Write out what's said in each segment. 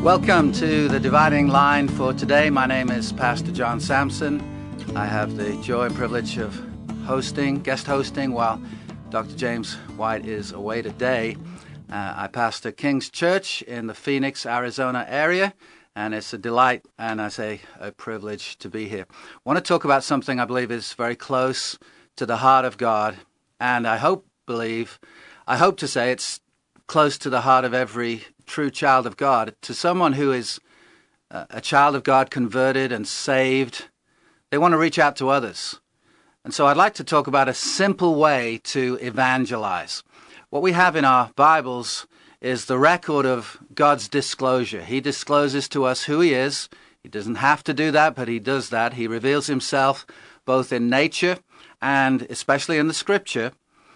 Welcome to the Dividing Line for today. My name is Pastor John Sampson. I have the joy and privilege of guest hosting while Dr. James White is away today. I pastor King's Church in the Phoenix, Arizona area, and it's a delight and I say a privilege to be here. I want to talk about something I believe is very close to the heart of God, and I hope to say it's close to the heart of every true child of God. To someone who is a child of God, converted and saved, they want to reach out to others. And so I'd like to talk about a simple way to evangelize. What we have in our Bibles is the record of God's disclosure. He discloses to us who He is. He doesn't have to do that, but He does that. He reveals Himself both in nature and especially in the Scripture.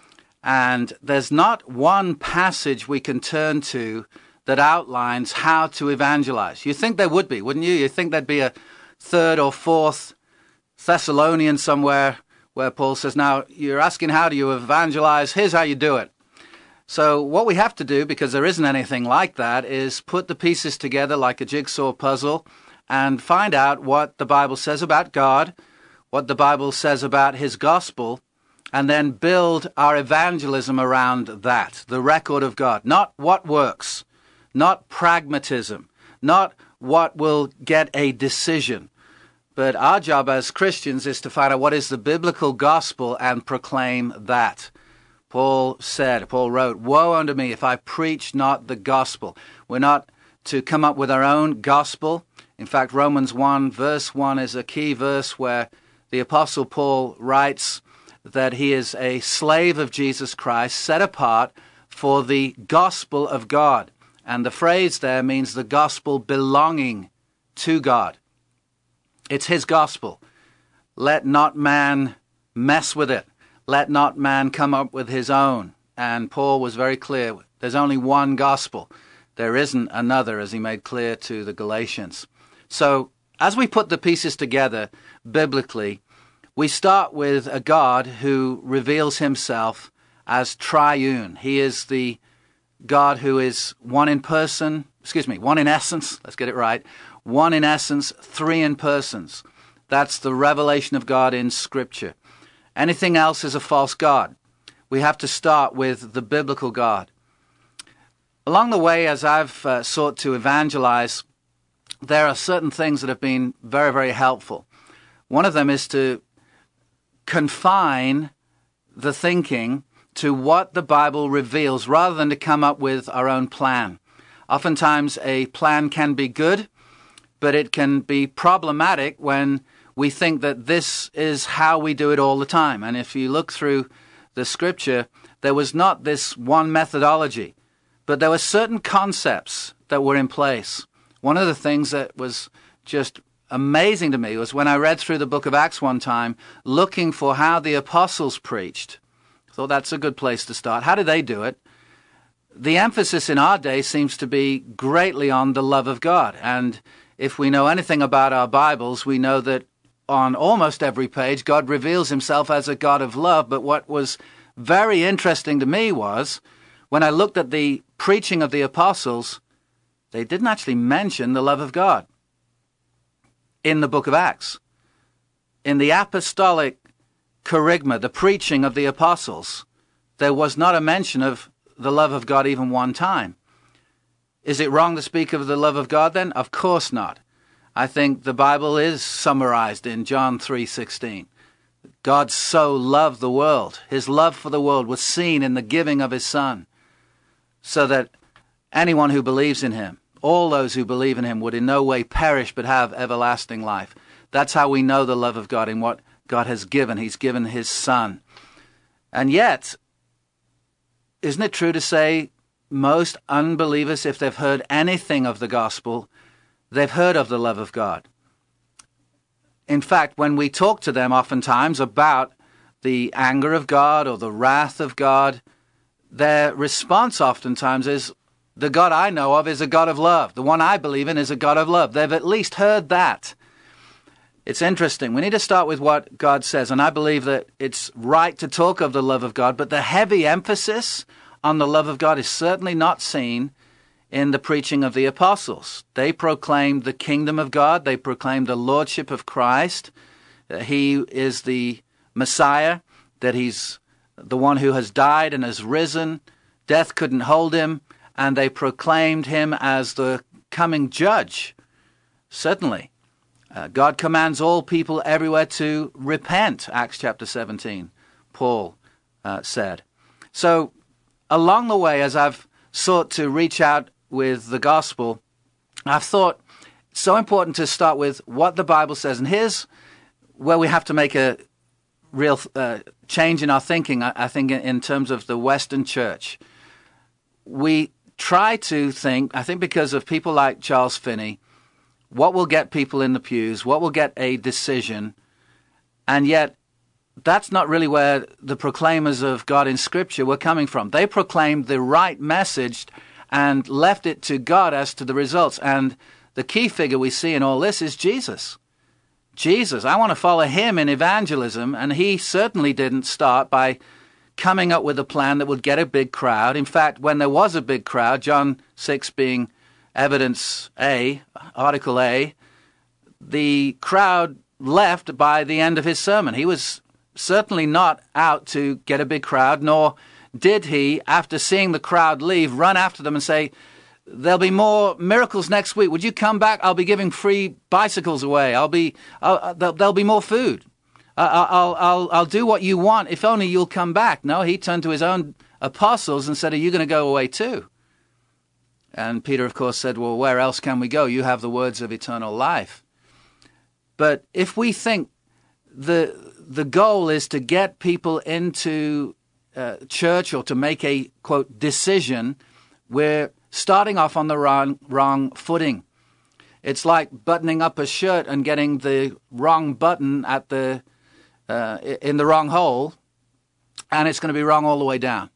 And there's not one passage we can turn to that outlines how to evangelize. You think there would be, wouldn't you? You think there'd be a third or fourth Thessalonians somewhere where Paul says, now you're asking how do you evangelize? Here's how you do it. So what we have to do, because there isn't anything like that, is put the pieces together like a jigsaw puzzle and find out what the Bible says about God, what the Bible says about His gospel, and then build our evangelism around that, the record of God. Not what works, not pragmatism, not what will get a decision. But our job as Christians is to find out what is the biblical gospel and proclaim that. Paul wrote, "Woe unto me if I preach not the gospel." We're not to come up with our own gospel. In fact, Romans 1 verse 1 is a key verse where the Apostle Paul writes that he is a slave of Jesus Christ, set apart for the gospel of God. And the phrase there means the gospel belonging to God. It's His gospel. Let not man mess with it. Let not man come up with his own. And Paul was very clear. There's only one gospel. There isn't another, as he made clear to the Galatians. So as we put the pieces together biblically, we start with a God who reveals Himself as triune. He is the God who is one in essence, let's get it right, one in essence, three in persons. That's the revelation of God in Scripture. Anything else is a false God. We have to start with the biblical God. Along the way, as I've sought to evangelize, there are certain things that have been very, very helpful. One of them is to confine the thinking to what the Bible reveals rather than to come up with our own plan. Oftentimes a plan can be good, but it can be problematic when we think that this is how we do it all the time. And if you look through the Scripture, there was not this one methodology, but there were certain concepts that were in place. One of the things that was just amazing to me was when I read through the book of Acts one time, looking for how the apostles preached. I thought that's a good place to start. How did they do it? The emphasis in our day seems to be greatly on the love of God. And if we know anything about our Bibles, we know that on almost every page, God reveals Himself as a God of love. But what was very interesting to me was when I looked at the preaching of the apostles, they didn't actually mention the love of God in the book of Acts. In the apostolic kerygma, the preaching of the apostles, there was not a mention of the love of God even one time. Is it wrong to speak of the love of God then? Of course not. I think the Bible is summarized in John 3:16. God so loved the world. His love for the world was seen in the giving of His Son, so that anyone who believes in Him, all those who believe in Him, would in no way perish but have everlasting life. That's how we know the love of God, in what God has given. He's given His Son. And yet, isn't it true to say most unbelievers, if they've heard anything of the gospel, they've heard of the love of God? In fact, when we talk to them oftentimes about the anger of God or the wrath of God, their response oftentimes is, the God I know of is a God of love. The one I believe in is a God of love. They've at least heard that. It's interesting. We need to start with what God says, and I believe that it's right to talk of the love of God, but the heavy emphasis on the love of God is certainly not seen in the preaching of the apostles. They proclaimed the kingdom of God. They proclaimed the lordship of Christ. He is the Messiah, that he's the one who has died and has risen. Death couldn't hold him, and they proclaimed him as the coming judge. Certainly. God commands all people everywhere to repent, Acts chapter 17, Paul said. So along the way, as I've sought to reach out with the gospel, I've thought it's so important to start with what the Bible says. And here's where we have to make a real change in our thinking, I think, in terms of the Western church. We try to think, I think because of people like Charles Finney, what will get people in the pews, what will get a decision, and yet that's not really where the proclaimers of God in Scripture were coming from. They proclaimed the right message and left it to God as to the results. And the key figure we see in all this is Jesus. Jesus, I want to follow him in evangelism, and he certainly didn't start by coming up with a plan that would get a big crowd. In fact, when there was a big crowd, John 6 being evidence A, article A, the crowd left by the end of his sermon. He was certainly not out to get a big crowd, nor did he, after seeing the crowd leave, run after them and say, there'll be more miracles next week. Would you come back? I'll be giving free bicycles away. There'll be more food. I'll do what you want if only you'll come back. No, he turned to his own apostles and said, are you going to go away too? And Peter, of course, said, well, where else can we go? You have the words of eternal life. But if we think the goal is to get people into church or to make a, quote, decision, we're starting off on the wrong footing. It's like buttoning up a shirt and getting the wrong button at in the wrong hole, and it's going to be wrong all the way down.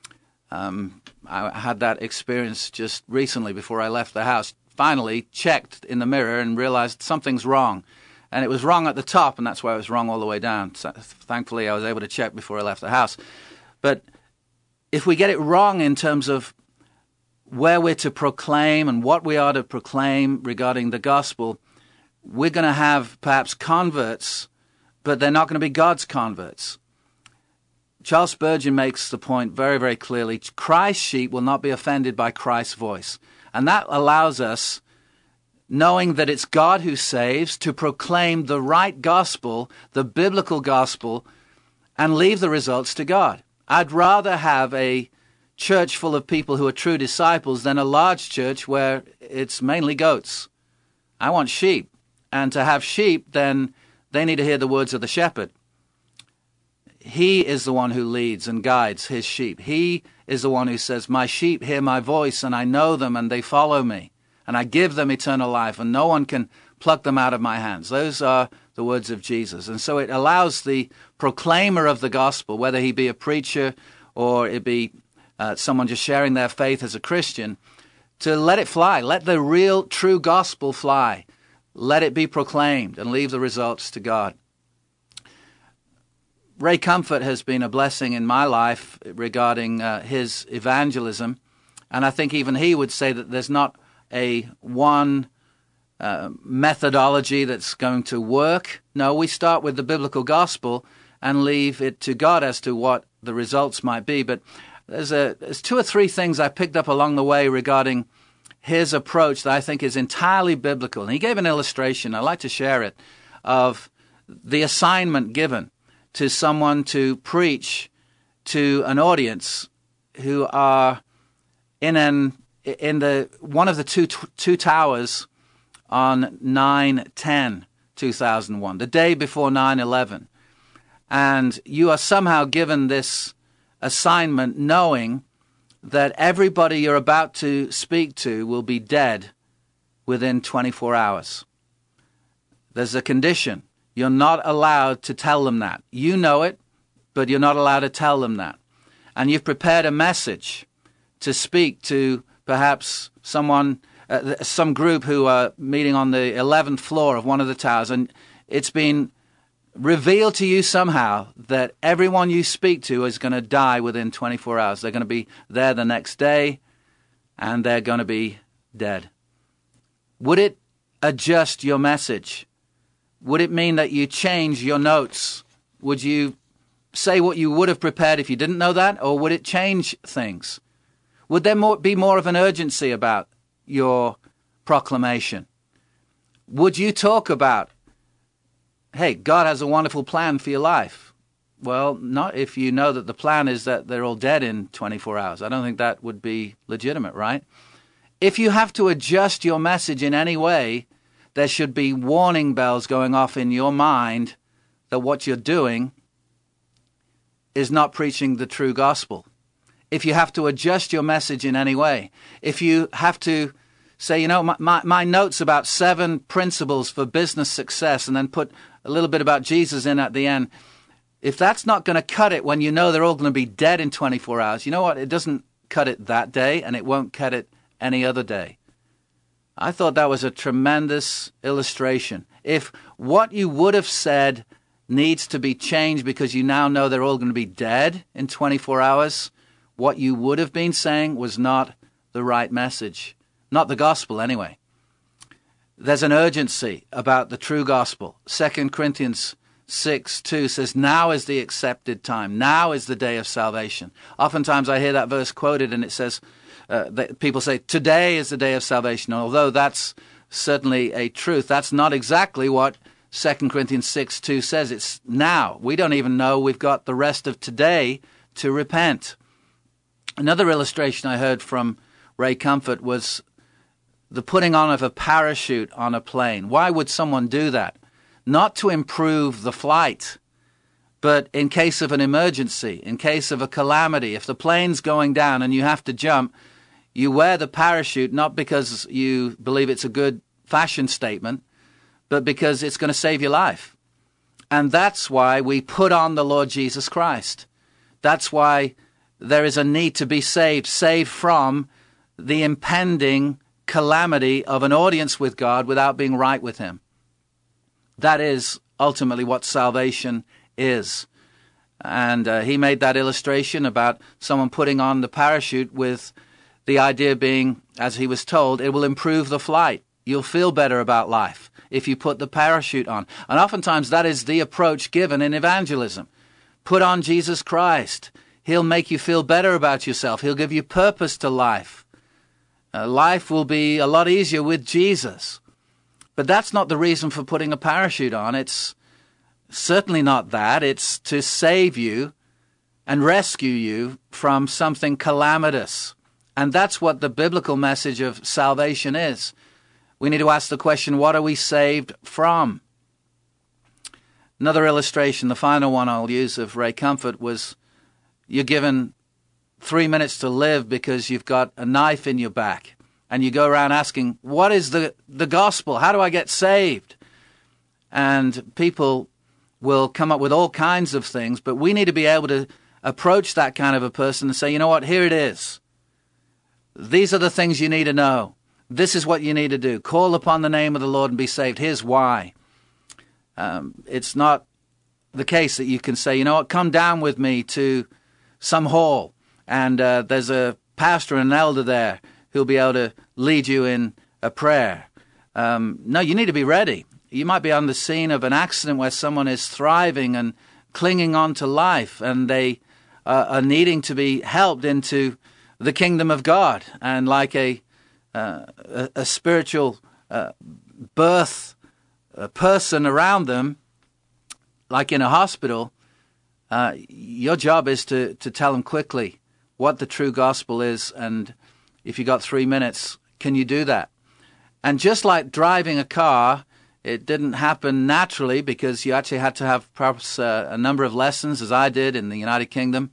I had that experience just recently before I left the house. Finally checked in the mirror and realized something's wrong. And it was wrong at the top, and that's why it was wrong all the way down. So, thankfully, I was able to check before I left the house. But if we get it wrong in terms of where we're to proclaim and what we are to proclaim regarding the gospel, we're going to have perhaps converts, but they're not going to be God's converts. Charles Spurgeon makes the point very, very clearly. Christ's sheep will not be offended by Christ's voice. And that allows us, knowing that it's God who saves, to proclaim the right gospel, the biblical gospel, and leave the results to God. I'd rather have a church full of people who are true disciples than a large church where it's mainly goats. I want sheep. And to have sheep, then they need to hear the words of the shepherd. He is the one who leads and guides his sheep. He is the one who says, my sheep hear my voice, and I know them, and they follow me. And I give them eternal life, and no one can pluck them out of my hands. Those are the words of Jesus. And so it allows the proclaimer of the gospel, whether he be a preacher or it be someone just sharing their faith as a Christian, to let it fly. Let the real, true gospel fly. Let it be proclaimed and leave the results to God. Ray Comfort has been a blessing in my life regarding his evangelism, and I think even he would say that there's not a one methodology that's going to work. No, we start with the biblical gospel and leave it to God as to what the results might be. But there's two or three things I picked up along the way regarding his approach that I think is entirely biblical. And he gave an illustration, I'd like to share it, of the assignment given to someone to preach to an audience who are in one of the two towers on 9/10/2001, the day before 9/11. And you are somehow given this assignment knowing that everybody you're about to speak to will be dead within 24 hours. There's a condition. You're not allowed to tell them that. You know it, but you're not allowed to tell them that. And you've prepared a message to speak to perhaps some group who are meeting on the 11th floor of one of the towers, and it's been revealed to you somehow that everyone you speak to is going to die within 24 hours. They're going to be there the next day, and they're going to be dead? Would it adjust your message? Would it mean that you change your notes? Would you say what you would have prepared if you didn't know that, or would it change things? Would there be more of an urgency about your proclamation? Would you talk about, hey, God has a wonderful plan for your life? Well, not if you know that the plan is that they're all dead in 24 hours. I don't think that would be legitimate, right? If you have to adjust your message in any way, there should be warning bells going off in your mind that what you're doing is not preaching the true gospel. If you have to adjust your message in any way, if you have to say, my notes about 7 principles for business success and then put a little bit about Jesus in at the end, if that's not going to cut it when you know they're all going to be dead in 24 hours, you know what? It doesn't cut it that day, and it won't cut it any other day. I thought that was a tremendous illustration. If what you would have said needs to be changed because you now know they're all going to be dead in 24 hours, what you would have been saying was not the right message. Not the gospel, anyway. There's an urgency about the true gospel. 2 Corinthians 6:2 says, now is the accepted time. Now is the day of salvation. Oftentimes I hear that verse quoted and it says, people say, today is the day of salvation. Although that's certainly a truth, that's not exactly what 2 Corinthians 6:2 says. It's now. We don't even know we've got the rest of today to repent. Another illustration I heard from Ray Comfort was the putting on of a parachute on a plane. Why would someone do that? Not to improve the flight, but in case of an emergency, in case of a calamity. If the plane's going down and you have to jump, you wear the parachute not because you believe it's a good fashion statement, but because it's going to save your life. And that's why we put on the Lord Jesus Christ. That's why there is a need to be saved from the impending calamity of an audience with God without being right with him. That is ultimately what salvation is. And he made that illustration about someone putting on the parachute with the idea being, as he was told, it will improve the flight. You'll feel better about life if you put the parachute on. And oftentimes that is the approach given in evangelism. Put on Jesus Christ. He'll make you feel better about yourself. He'll give you purpose to life. Life will be a lot easier with Jesus. But that's not the reason for putting a parachute on. It's certainly not that. It's to save you and rescue you from something calamitous. And that's what the biblical message of salvation is. We need to ask the question, what are we saved from? Another illustration, the final one I'll use of Ray Comfort, was you're given 3 minutes to live because you've got a knife in your back. And you go around asking, what is the gospel? How do I get saved? And people will come up with all kinds of things, but we need to be able to approach that kind of a person and say, you know what, here it is. These are the things you need to know. This is what you need to do. Call upon the name of the Lord and be saved. Here's why. It's not the case that you can say, you know what, come down with me to some hall, and there's a pastor and an elder there who'll be able to lead you in a prayer. No, you need to be ready. You might be on the scene of an accident where someone is thriving and clinging on to life, and they are needing to be helped into the kingdom of God. And like a spiritual birth person around them, like in a hospital, your job is to tell them quickly what the true gospel is, and if you got 3 minutes, can you do that? And just like driving a car, it didn't happen naturally because you actually had to have perhaps a number of lessons, as I did in the United Kingdom.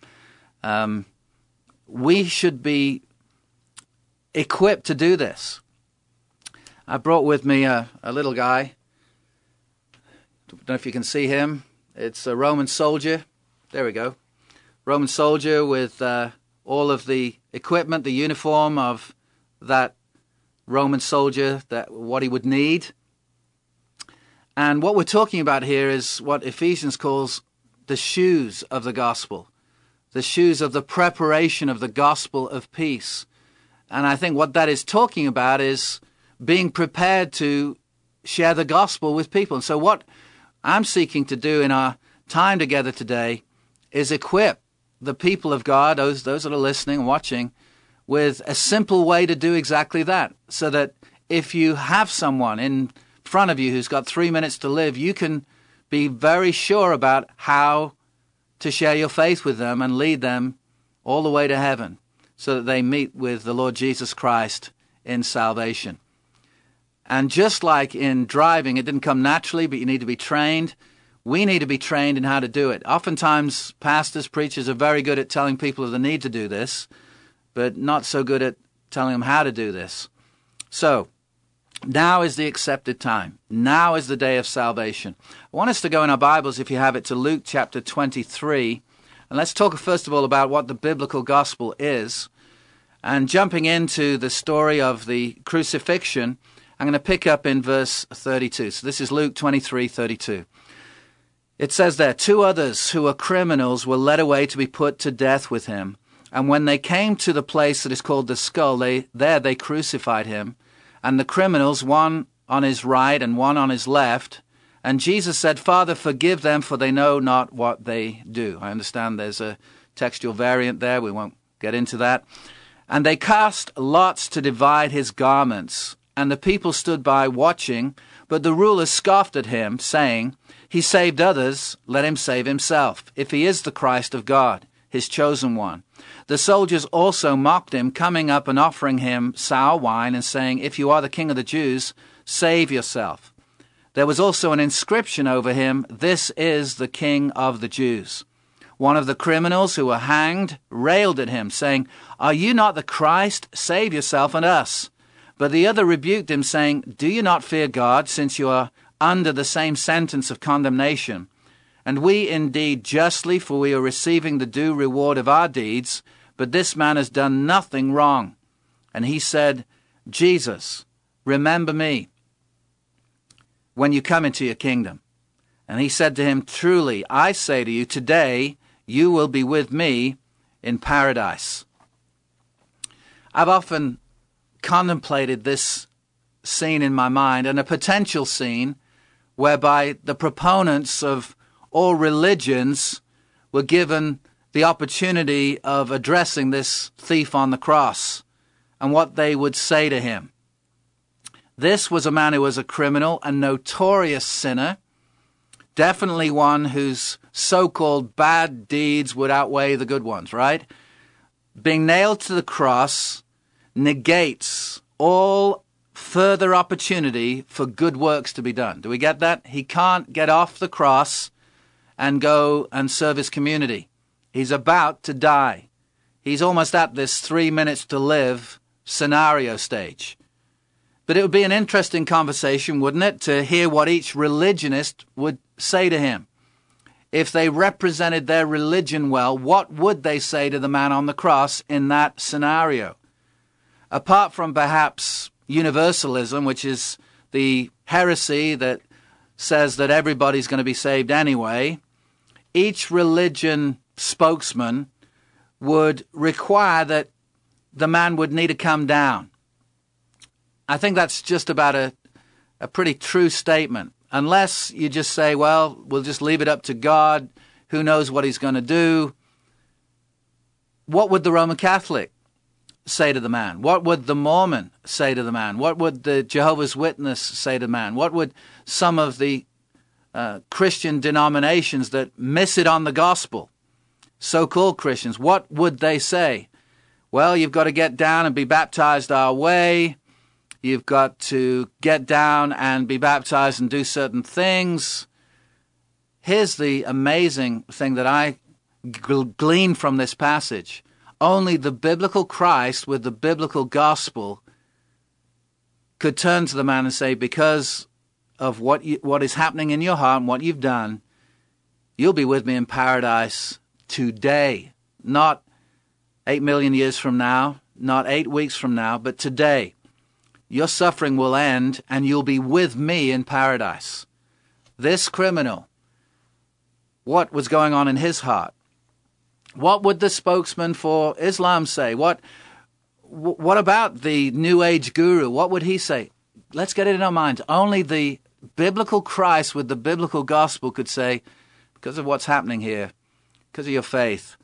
We should be equipped to do this. I brought with me a little guy. Don't know if you can see him. It's a Roman soldier. There we go. Roman soldier with all of the equipment, the uniform of that Roman soldier, that what he would need. And what we're talking about here is what Ephesians calls the shoes of the gospel, the shoes of the preparation of the gospel of peace. And I think what that is talking about is being prepared to share the gospel with people. And so what I'm seeking to do in our time together today is equip the people of God, those that are listening and watching, with a simple way to do exactly that, so that if you have someone in front of you who's got 3 minutes to live, you can be very sure about how to share your faith with them and lead them all the way to heaven so that they meet with the Lord Jesus Christ in salvation. And just like in driving, it didn't come naturally, but you need to be trained. We need to be trained in how to do it. Oftentimes, pastors, preachers are very good at telling people of the need to do this, but not so good at telling them how to do this. So, now is the accepted time. Now is the day of salvation. I want us to go in our Bibles, if you have it, to Luke chapter 23. And let's talk first of all about what the biblical gospel is. And jumping into the story of the crucifixion, I'm going to pick up in verse 32. So this is Luke 23:32. It says there, 2 others who were criminals were led away to be put to death with him. And when they came to the place that is called the Skull, they crucified him, and the criminals, one on his right and one on his left. And Jesus said, Father, forgive them, for they know not what they do. I understand there's a textual variant there. We won't get into that. And they cast lots to divide his garments. And the people stood by watching, but the rulers scoffed at him, saying, He saved others, let him save himself, if he is the Christ of God, his chosen one. The soldiers also mocked him, coming up and offering him sour wine, and saying, If you are the King of the Jews, save yourself. There was also an inscription over him, This is the King of the Jews. One of the criminals who were hanged railed at him, saying, Are you not the Christ? Save yourself and us. But the other rebuked him, saying, Do you not fear God, since you are under the same sentence of condemnation? And we indeed justly, for we are receiving the due reward of our deeds, but this man has done nothing wrong. And he said, Jesus, remember me when you come into your kingdom. And he said to him, Truly, I say to you, today you will be with me in paradise. I've often contemplated this scene in my mind, and a potential scene whereby the proponents of all religions were given the opportunity of addressing this thief on the cross and what they would say to him. This was a man who was a criminal, a notorious sinner, definitely one whose so-called bad deeds would outweigh the good ones, right? Being nailed to the cross negates all further opportunity for good works to be done. Do we get that? He can't get off the cross and go and serve his community. He's about to die. He's almost at this 3 minutes to live scenario stage. But it would be an interesting conversation, wouldn't it, to hear what each religionist would say to him. If they represented their religion well, what would they say to the man on the cross in that scenario? Apart from perhaps universalism, which is the heresy that says that everybody's going to be saved anyway, each religion spokesman would require that the man would need to come down. I think that's just about a pretty true statement. Unless you just say, well, we'll just leave it up to God, who knows what he's going to do. What would the Roman Catholic say to the man? What would the Mormon say to the man? What would the Jehovah's Witness say to the man? What would some of the Christian denominations that miss it on the gospel, so-called Christians, what would they say? Well, you've got to get down and be baptized our way. You've got to get down and be baptized and do certain things. Here's the amazing thing that I glean from this passage. Only the biblical Christ with the biblical gospel could turn to the man and say, because of what is happening in your heart and what you've done, you'll be with me in paradise today. Not 8 million years from now, not 8 weeks from now, but today. Your suffering will end and you'll be with me in paradise. This criminal, what was going on in his heart? What would the spokesman for Islam say? What what about the New Age guru? What would he say? Let's get it in our minds. Only the biblical Christ with the biblical gospel could say, because of what's happening here, because of your faith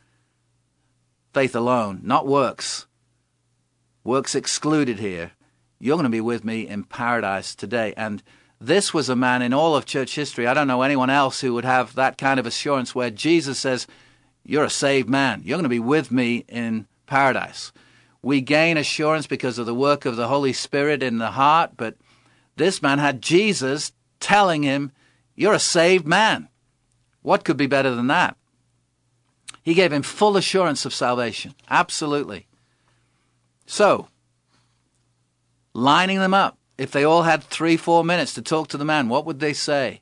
alone, not works, works excluded here, you're going to be with me in paradise today. And this was a man in all of church history. I don't know anyone else who would have that kind of assurance where Jesus says, you're a saved man. You're going to be with me in paradise. We gain assurance because of the work of the Holy Spirit in the heart, but this man had Jesus telling him, you're a saved man. What could be better than that? He gave him full assurance of salvation. Absolutely. So, lining them up, if they all had 3-4 minutes to talk to the man, what would they say?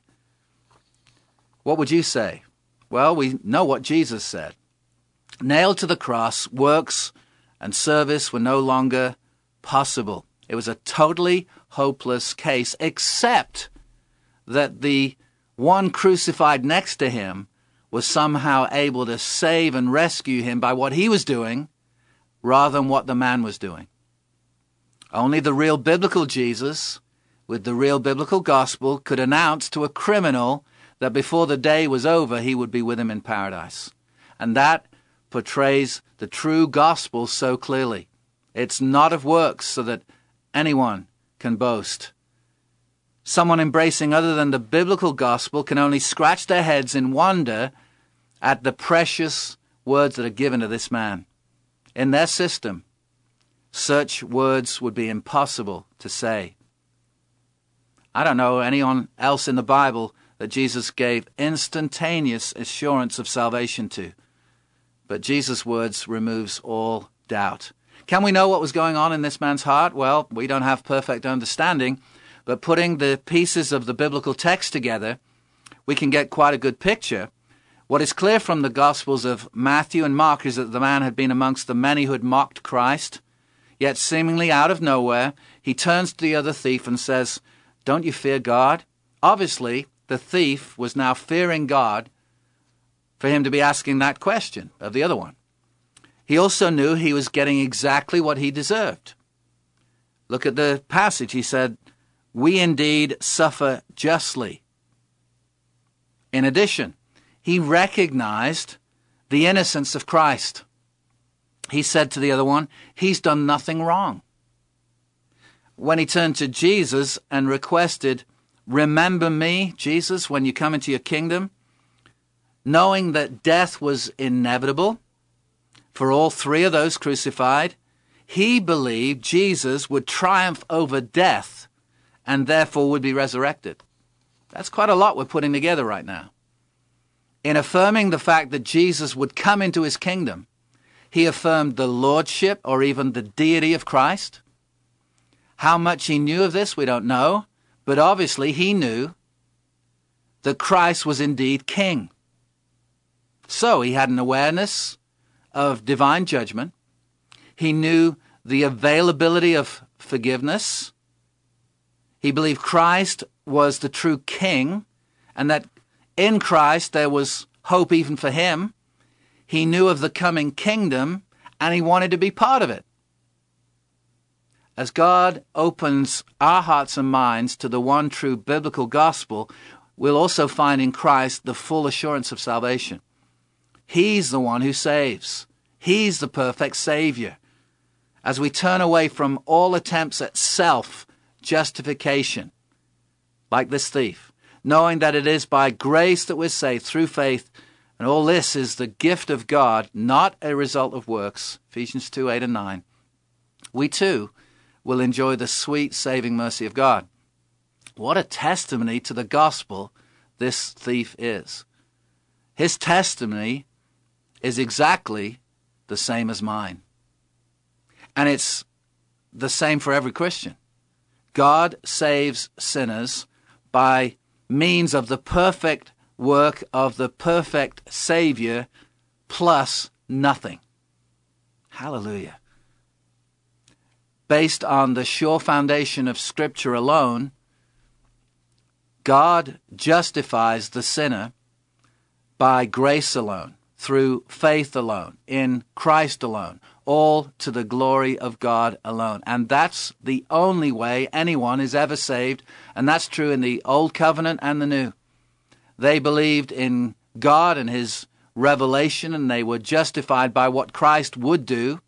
What would you say? Well, we know what Jesus said. Nailed to the cross, works and service were no longer possible. It was a totally hopeless case, except that the one crucified next to him was somehow able to save and rescue him by what he was doing rather than what the man was doing. Only the real biblical Jesus, with the real biblical gospel, could announce to a criminal that before the day was over, he would be with him in paradise. And that portrays the true gospel so clearly. It's not of works so that anyone can boast. Someone embracing other than the biblical gospel can only scratch their heads in wonder at the precious words that are given to this man. In their system, such words would be impossible to say. I don't know anyone else in the Bible that Jesus gave instantaneous assurance of salvation to. But Jesus' words removes all doubt. Can we know what was going on in this man's heart? Well, we don't have perfect understanding, but putting the pieces of the biblical text together, we can get quite a good picture. What is clear from the Gospels of Matthew and Mark is that the man had been amongst the many who had mocked Christ. Yet seemingly out of nowhere, he turns to the other thief and says, don't you fear God? Obviously, the thief was now fearing God for him to be asking that question of the other one. He also knew he was getting exactly what he deserved. Look at the passage. He said, we indeed suffer justly. In addition, he recognized the innocence of Christ. He said to the other one, he's done nothing wrong. When he turned to Jesus and requested, remember me, Jesus, when you come into your kingdom, knowing that death was inevitable for all three of those crucified, he believed Jesus would triumph over death and therefore would be resurrected. That's quite a lot we're putting together right now. In affirming the fact that Jesus would come into his kingdom, he affirmed the lordship or even the deity of Christ. How much he knew of this, we don't know, but obviously he knew that Christ was indeed king. So he had an awareness of divine judgment. He knew the availability of forgiveness. He believed Christ was the true king and that in Christ there was hope even for him. He knew of the coming kingdom, and he wanted to be part of it. As God opens our hearts and minds to the one true biblical gospel, we'll also find in Christ the full assurance of salvation. He's the one who saves. He's the perfect Savior. As we turn away from all attempts at self-justification, like this thief, knowing that it is by grace that we're saved through faith, and all this is the gift of God, not a result of works, Ephesians 2:8 and 9, we too will enjoy the sweet saving mercy of God. What a testimony to the gospel this thief is. His testimony is exactly the same as mine. And it's the same for every Christian. God saves sinners by means of the perfect work of the perfect Savior plus nothing. Hallelujah. Based on the sure foundation of Scripture alone, God justifies the sinner by grace alone, through faith alone, in Christ alone, all to the glory of God alone. And that's the only way anyone is ever saved, and that's true in the Old Covenant and the New. They believed in God and his revelation, and they were justified by what Christ would do.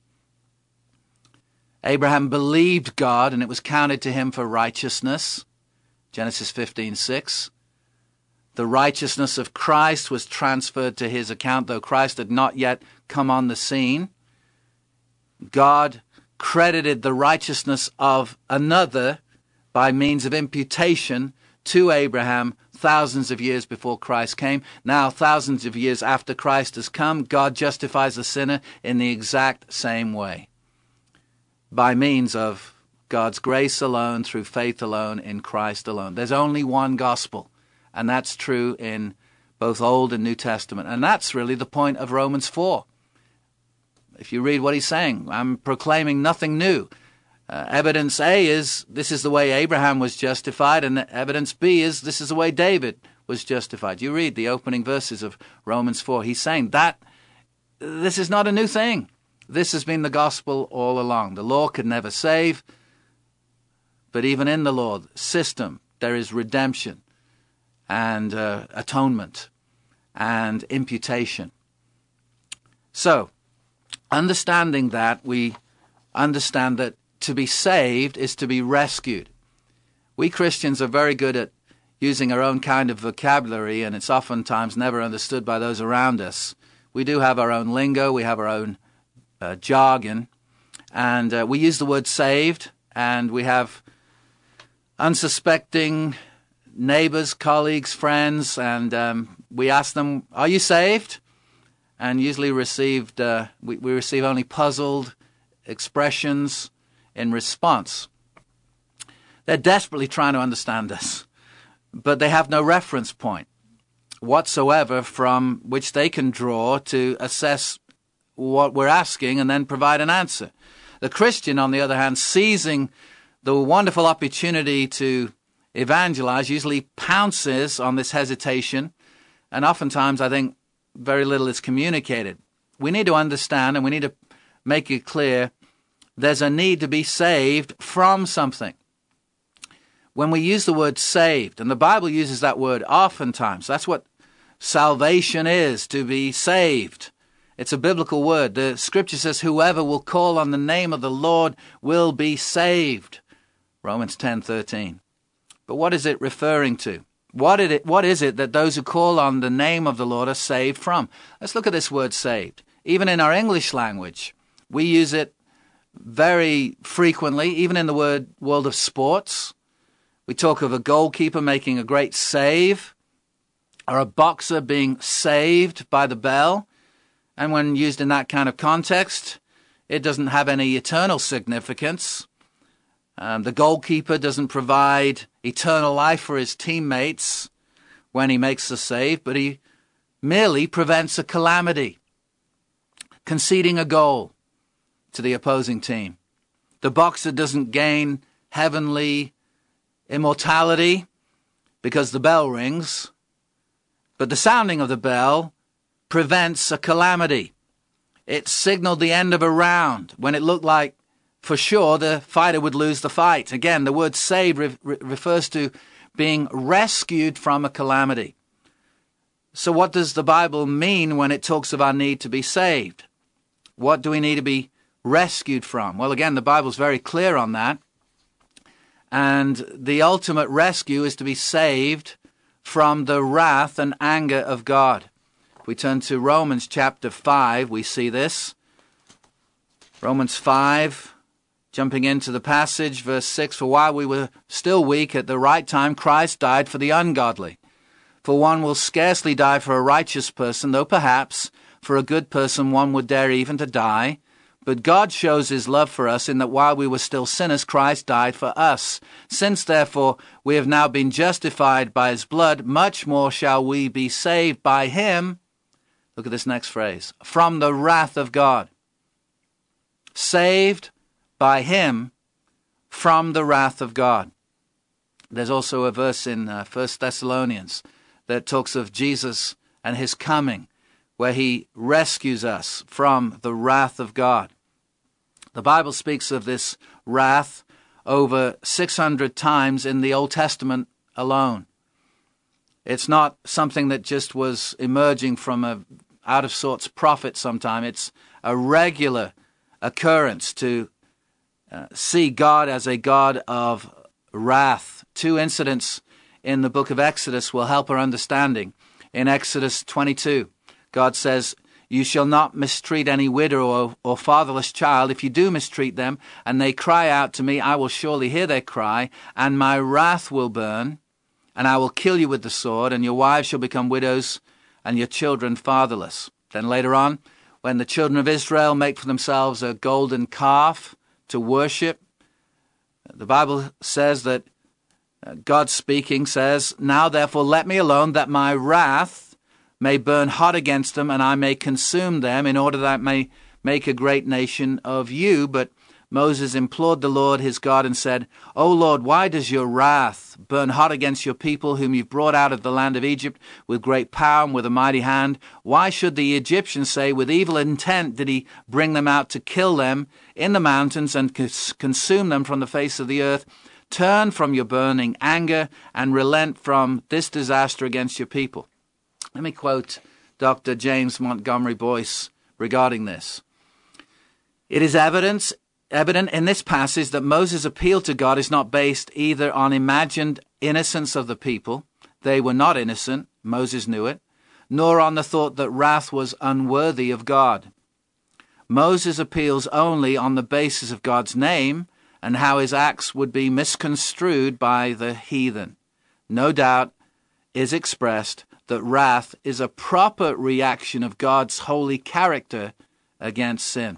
Abraham believed God, and it was counted to him for righteousness. Genesis 15:6. The righteousness of Christ was transferred to his account, though Christ had not yet come on the scene. God credited the righteousness of another by means of imputation to Abraham thousands of years before Christ came. Now, thousands of years after Christ has come, God justifies the sinner in the exact same way, by means of God's grace alone, through faith alone, in Christ alone. There's only one gospel, and that's true in both Old and New Testament. And that's really the point of Romans 4. If you read what he's saying, I'm proclaiming nothing new. Evidence A is this is the way Abraham was justified, and evidence B is this is the way David was justified. You read the opening verses of Romans 4. He's saying that this is not a new thing. This has been the gospel all along. The law could never save, but even in the law system, there is redemption and atonement and imputation. So, understanding that, we understand that to be saved is to be rescued. We Christians are very good at using our own kind of vocabulary, and it's oftentimes never understood by those around us. We do have our own lingo, we have our own jargon, and we use the word saved, and we have unsuspecting neighbors, colleagues, friends, and we ask them, "Are you saved?" And usually we receive only puzzled expressions in response. They're desperately trying to understand us, but they have no reference point whatsoever from which they can draw to assess what we're asking and then provide an answer. The Christian, on the other hand, seizing the wonderful opportunity to evangelize, usually pounces on this hesitation, and oftentimes I think very little is communicated. We need to understand, and we need to make it clear, there's a need to be saved from something. When we use the word saved, and the Bible uses that word oftentimes, that's what salvation is, to be saved. It's a biblical word. The scripture says, whoever will call on the name of the Lord will be saved. Romans 10:13. But what is it referring to? What is it that those who call on the name of the Lord are saved from? Let's look at this word saved. Even in our English language, we use it very frequently, even in the world of sports. We talk of a goalkeeper making a great save, or a boxer being saved by the bell. And when used in that kind of context, it doesn't have any eternal significance. The goalkeeper doesn't provide eternal life for his teammates when he makes the save, but he merely prevents a calamity, conceding a goal to the opposing team. The boxer doesn't gain heavenly immortality because the bell rings, but the sounding of the bell prevents a calamity. It signaled the end of a round when it looked like for sure the fighter would lose the fight. Again, the word saved refers to being rescued from a calamity. So what does the Bible mean when it talks of our need to be saved? What do we need to be rescued from? Well, again, the Bible's very clear on that. And the ultimate rescue is to be saved from the wrath and anger of God. If we turn to Romans chapter 5, we see this. Romans 5, jumping into the passage, verse 6, for while we were still weak, at the right time Christ died for the ungodly. For one will scarcely die for a righteous person, though perhaps for a good person one would dare even to die. But God shows his love for us in that while we were still sinners, Christ died for us. Since, therefore, we have now been justified by his blood, much more shall we be saved by him. Look at this next phrase. From the wrath of God. Saved by him from the wrath of God. There's also a verse in 1 Thessalonians that talks of Jesus and his coming, where he rescues us from the wrath of God. The Bible speaks of this wrath over 600 times in the Old Testament alone. It's not something that just was emerging from a out-of-sorts prophet sometime. It's a regular occurrence to see God as a God of wrath. 2 incidents in the book of Exodus will help our understanding. In Exodus 22, God says, "You shall not mistreat any widow or fatherless child. If you do mistreat them, and they cry out to me, I will surely hear their cry, and my wrath will burn, and I will kill you with the sword, and your wives shall become widows, and your children fatherless." Then later on, when the children of Israel make for themselves a golden calf to worship, the Bible says that God speaking says, "Now therefore let me alone, that my wrath may burn hot against them, and I may consume them, in order that I may make a great nation of you." But Moses implored the Lord his God and said, "O Lord, why does your wrath burn hot against your people, whom you've brought out of the land of Egypt with great power and with a mighty hand? Why should the Egyptians say, with evil intent did he bring them out to kill them in the mountains and consume them from the face of the earth? Turn from your burning anger and relent from this disaster against your people." Let me quote Dr. James Montgomery Boyce regarding this. "It is evident in this passage that Moses' appeal to God is not based either on imagined innocence of the people — they were not innocent, Moses knew it — nor on the thought that wrath was unworthy of God. Moses appeals only on the basis of God's name and how his acts would be misconstrued by the heathen. No doubt is expressed that wrath is a proper reaction of God's holy character against sin."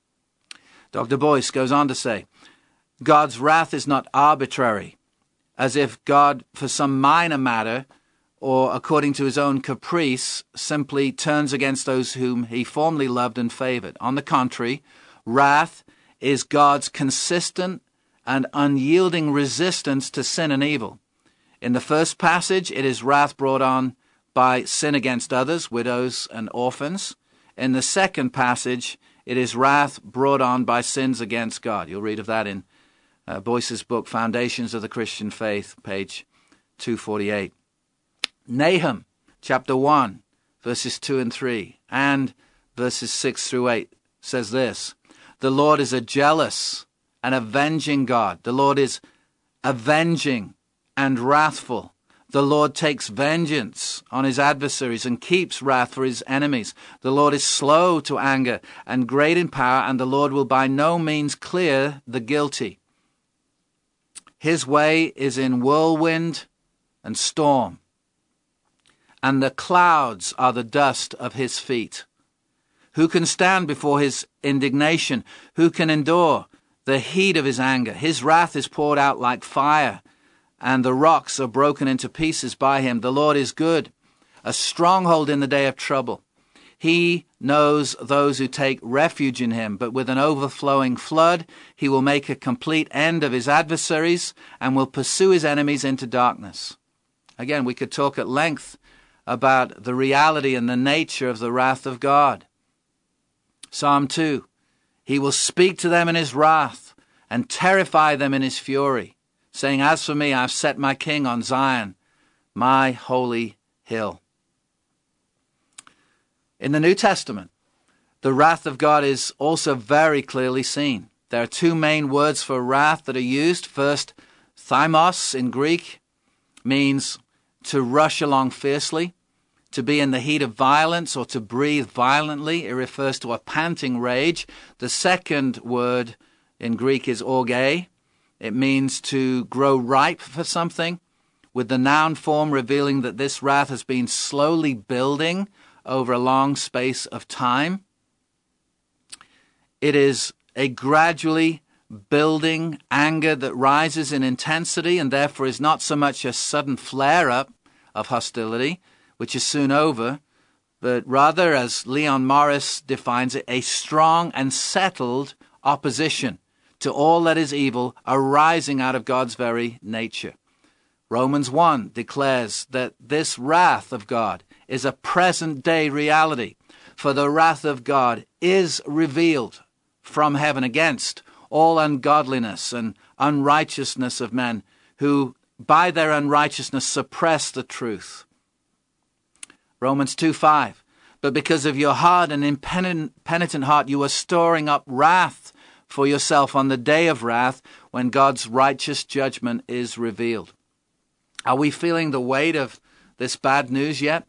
Dr. Boyce goes on to say, "God's wrath is not arbitrary, as if God, for some minor matter, or according to his own caprice, simply turns against those whom he formerly loved and favored. On the contrary, wrath is God's consistent and unyielding resistance to sin and evil. In the first passage, it is wrath brought on by sin against others, widows and orphans. In the second passage, it is wrath brought on by sins against God. You'll read of that in Boyce's book, Foundations of the Christian Faith, page 248. Nahum, chapter 1, verses 2 and 3, and verses 6 through 8, says this: "The Lord is a jealous and avenging God. The Lord is avenging and wrathful. The Lord takes vengeance on his adversaries and keeps wrath for his enemies. The Lord is slow to anger and great in power, and the Lord will by no means clear the guilty. His way is in whirlwind and storm, and the clouds are the dust of his feet. Who can stand before his indignation? Who can endure the heat of his anger? His wrath is poured out like fire, and the rocks are broken into pieces by him. The Lord is good, a stronghold in the day of trouble. He knows those who take refuge in him, but with an overflowing flood he will make a complete end of his adversaries and will pursue his enemies into darkness." Again, we could talk at length about the reality and the nature of the wrath of God. Psalm 2, "He will speak to them in his wrath and terrify them in his fury, saying, as for me, I have set my king on Zion, my holy hill." In the New Testament, the wrath of God is also very clearly seen. There are two main words for wrath that are used. First, thymos in Greek means to rush along fiercely, to be in the heat of violence, or to breathe violently. It refers to a panting rage. The second word in Greek is orge. It means to grow ripe for something, with the noun form revealing that this wrath has been slowly building over a long space of time. It is a gradually building anger that rises in intensity and therefore is not so much a sudden flare-up of hostility, which is soon over, but rather, as Leon Morris defines it, a strong and settled opposition to all that is evil arising out of God's very nature. Romans 1 declares that this wrath of God is a present-day reality. For the wrath of God is revealed from heaven against all ungodliness and unrighteousness of men who by their unrighteousness suppress the truth. Romans 2:5. But because of your hard and impenitent heart, you are storing up wrath for yourself on the day of wrath when God's righteous judgment is revealed. Are we feeling the weight of this bad news yet?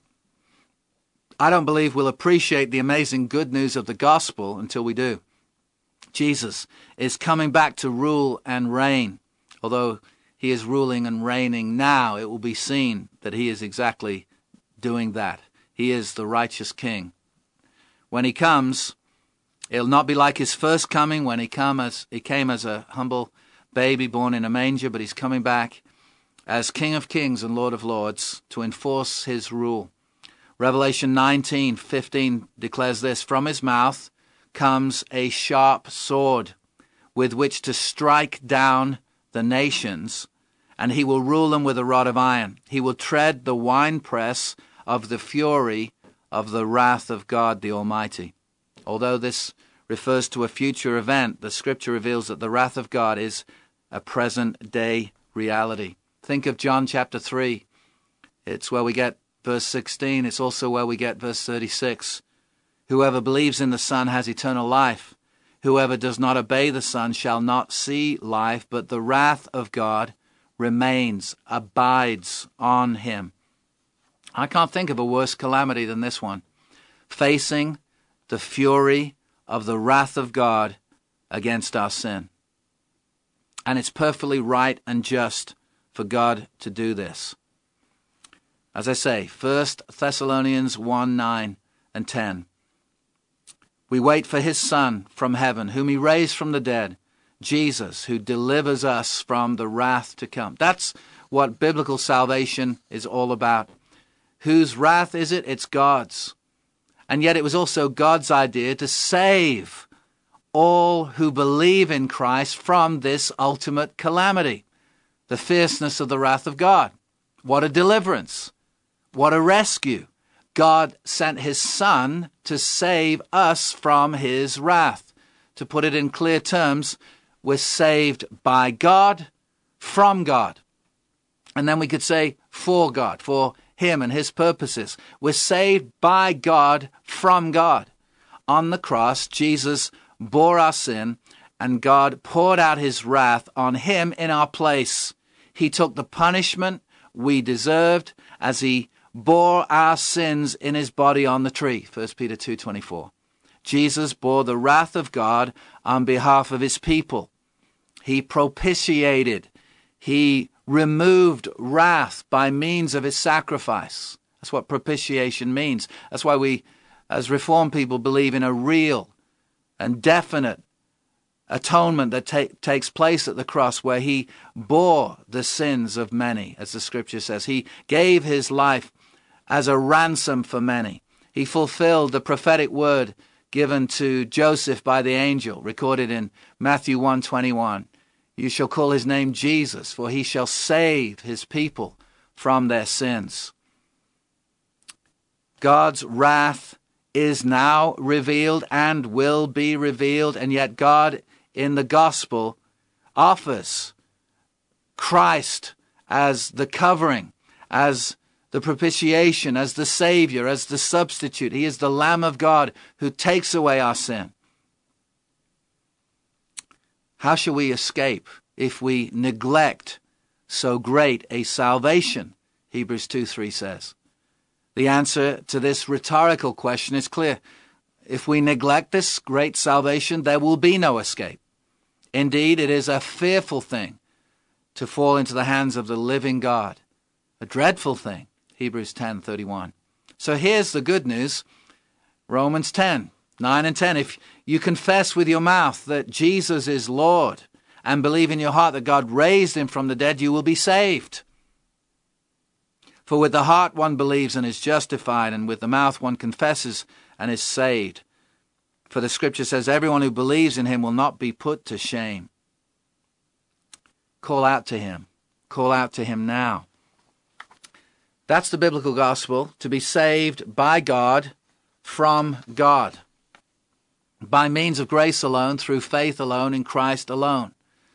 I don't believe we'll appreciate the amazing good news of the gospel until we do. Jesus is coming back to rule and reign. Although he is ruling and reigning now, it will be seen that he is exactly doing that. He is the righteous king. When he comes, it'll not be like his first coming when he came as a humble baby born in a manger, but he's coming back as King of Kings and Lord of Lords to enforce his rule. Revelation 19:15 declares this, from his mouth comes a sharp sword with which to strike down the nations, and he will rule them with a rod of iron. He will tread the winepress of the fury of the wrath of God the Almighty. Although this refers to a future event, the scripture reveals that the wrath of God is a present day reality. Think of John chapter 3. It's where we get verse 16. It's also where we get verse 36. Whoever believes in the Son has eternal life. Whoever does not obey the Son shall not see life, but the wrath of God remains, abides on him. I can't think of a worse calamity than this one. Facing the fury of the wrath of God against our sin. And it's perfectly right and just for God to do this. As I say, 1 Thessalonians 1:9 and 10. We wait for his Son from heaven, whom he raised from the dead, Jesus, who delivers us from the wrath to come. That's what biblical salvation is all about. Whose wrath is it? It's God's. And yet it was also God's idea to save all who believe in Christ from this ultimate calamity, the fierceness of the wrath of God. What a deliverance. What a rescue. God sent his Son to save us from his wrath. To put it in clear terms, we're saved by God, from God. And then we could say for God, for him and his purposes. We're saved by God, from God. On the cross, Jesus bore our sin, and God poured out his wrath on him in our place. He took the punishment we deserved as he bore our sins in his body on the tree. 1 Peter 2:24. Jesus bore the wrath of God on behalf of his people. He propitiated. He removed wrath by means of his sacrifice. That's what propitiation means. That's why we, as Reformed people, believe in a real and definite atonement that takes place at the cross, where he bore the sins of many, as the scripture says. He gave his life as a ransom for many. He fulfilled the prophetic word given to Joseph by the angel, recorded in Matthew 1:21. You shall call his name Jesus, for he shall save his people from their sins. God's wrath is now revealed and will be revealed, and yet God in the gospel offers Christ as the covering, as the propitiation, as the Savior, as the substitute. He is the Lamb of God who takes away our sin. How shall we escape if we neglect so great a salvation? Hebrews 2:3 says. The answer to this rhetorical question is clear. If we neglect this great salvation, there will be no escape. Indeed, it is a fearful thing to fall into the hands of the living God. A dreadful thing. Hebrews 10:31. So here's the good news. Romans 10:9 and 10. If you confess with your mouth that Jesus is Lord and believe in your heart that God raised him from the dead, you will be saved. For with the heart one believes and is justified, and with the mouth one confesses and is saved. For the scripture says, everyone who believes in him will not be put to shame. Call out to him. Call out to him now. That's the biblical gospel, to be saved by God from God, by means of grace alone, through faith alone, in Christ alone.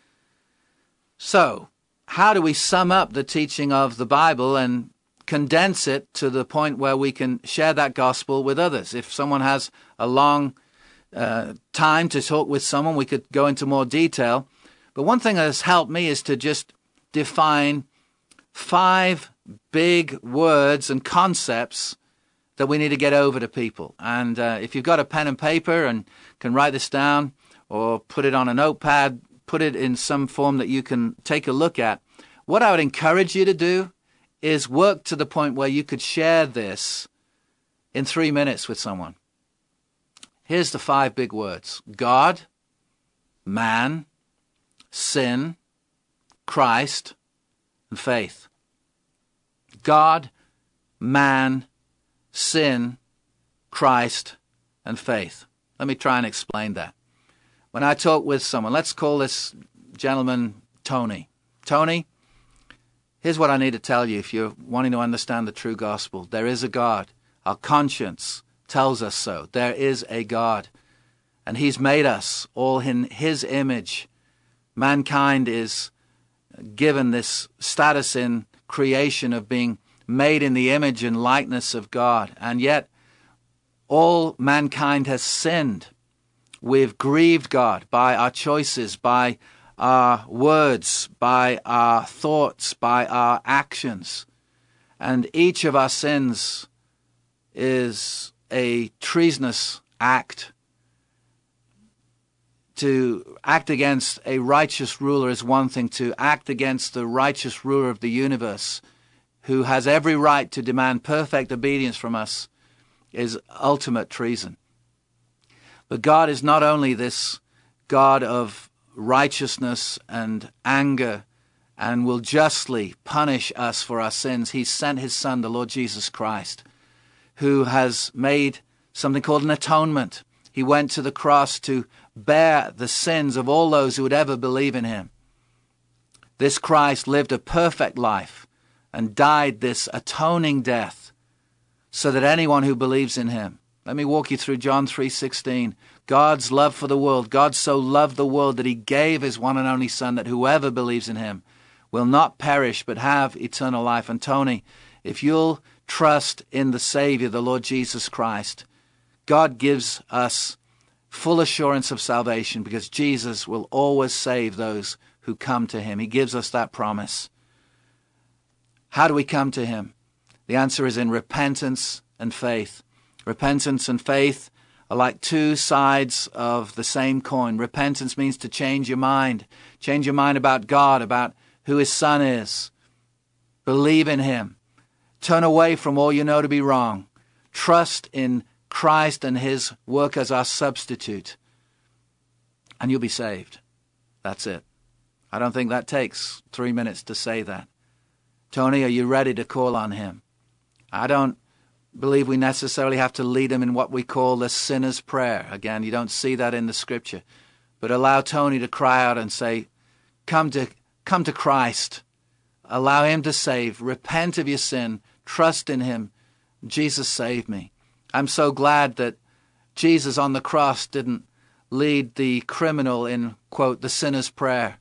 So, how do we sum up the teaching of the Bible and condense it to the point where we can share that gospel with others? If someone has a long time to talk with someone, we could go into more detail. But one thing that has helped me is to just define 5 big words and concepts that we need to get over to people. And if you've got a pen and paper and can write this down or put it on a notepad, put it in some form that you can take a look at, what I would encourage you to do is work to the point where you could share this in 3 minutes with someone. Here's the 5 big words: God, man, sin, Christ, and faith. God, man, sin, Christ, and faith. Let me try and explain that. When I talk with someone, let's call this gentleman Tony. Tony, here's what I need to tell you if you're wanting to understand the true gospel. There is a God. Our conscience tells us so. There is a God. And he's made us all in his image. Mankind is given this status in creation of being made in the image and likeness of God. And yet, all mankind has sinned. We've grieved God by our choices, by our words, by our thoughts, by our actions. And each of our sins is a treasonous act. To act against a righteous ruler is one thing. To act against the righteous ruler of the universe, who has every right to demand perfect obedience from us, is ultimate treason. But God is not only this God of righteousness and anger and will justly punish us for our sins. He sent his Son, the Lord Jesus Christ, who has made something called an atonement. He went to the cross to bear the sins of all those who would ever believe in him. This Christ lived a perfect life and died this atoning death so that anyone who believes in him. Let me walk you through John 3:16. God's love for the world. God so loved the world that he gave his one and only Son, that whoever believes in him will not perish but have eternal life. And Tony, if you'll trust in the Savior, the Lord Jesus Christ, God gives us full assurance of salvation because Jesus will always save those who come to him. He gives us that promise. How do we come to him? The answer is in repentance and faith. Repentance and faith are like 2 sides of the same coin. Repentance means to change your mind. Change your mind about God, about who his Son is. Believe in him. Turn away from all you know to be wrong. Trust in Christ and his work as our substitute. And you'll be saved. That's it. I don't think that takes 3 minutes to say that. Tony, are you ready to call on him? I don't believe we necessarily have to lead him in what we call the sinner's prayer. Again, you don't see that in the scripture. But allow Tony to cry out and say, come to Christ. Allow him to save. Repent of your sin. Trust in him. Jesus saved me. I'm so glad that Jesus on the cross didn't lead the criminal in, quote, the sinner's prayer.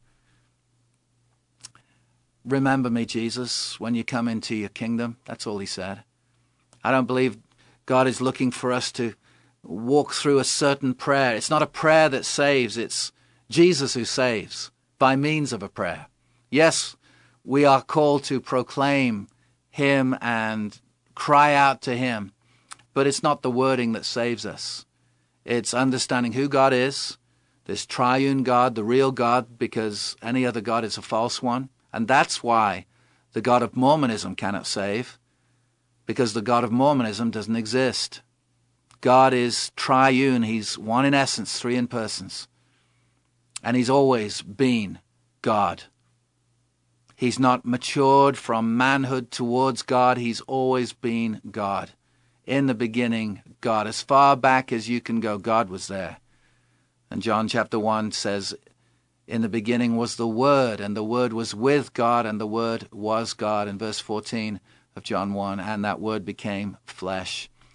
Remember me, Jesus, when you come into your kingdom. That's all he said. I don't believe God is looking for us to walk through a certain prayer. It's not a prayer that saves. It's Jesus who saves by means of a prayer. Yes, we are called to proclaim him and cry out to him, but it's not the wording that saves us. It's understanding who God is, this triune God, the real God, because any other God is a false one. And that's why the God of Mormonism cannot save, because the God of Mormonism doesn't exist. God is triune. He's one in essence, 3 in persons. And he's always been God. He's not matured from manhood towards God. He's always been God. In the beginning, God. As far back as you can go, God was there. And John chapter 1 says, in the beginning was the Word, and the Word was with God, and the Word was God. In verse 14 of John 1, and that Word became flesh.